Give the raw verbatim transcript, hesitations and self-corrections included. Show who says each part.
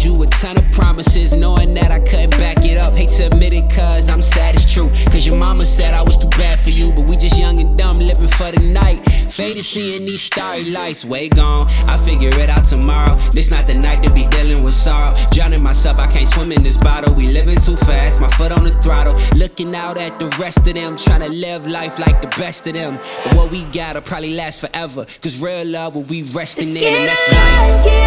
Speaker 1: you a ton of promises, knowing that I couldn't back it up. Hate to admit it, cause I'm sad it's true. Cause your mama said I was too bad for you, but we just young and dumb, living for the night. Faded seeing these starry lights, way gone. I figure it out tomorrow. This not the night to be dealing with sorrow. Drowning myself, I can't swim in this bottle. We living too fast, my foot on the throttle. Looking out at the rest of them, trying to live life like the best of them. But what we got'll probably last forever, cause real love will be resting in, and that's life.